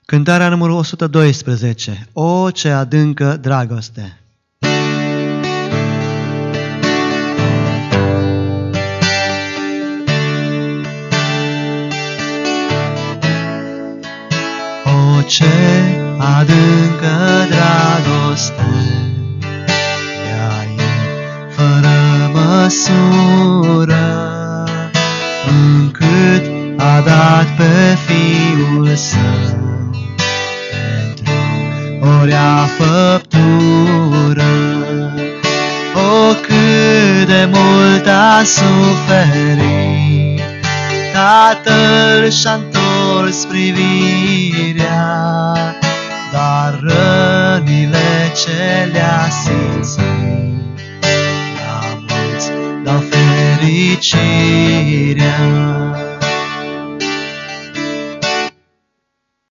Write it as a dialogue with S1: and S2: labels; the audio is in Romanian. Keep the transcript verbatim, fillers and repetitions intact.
S1: Cântarea numărul o sută doisprezece. O, ce adâncă dragoste! O, ce adâncă dragoste! Ea e fără măsură, încât a dat pe Fiul Său pentru orea făptură. O, cât de mult a suferit, Tatăl și-a întors privirea, dar rănile ce le-a simțit, la mulți dau fericirea.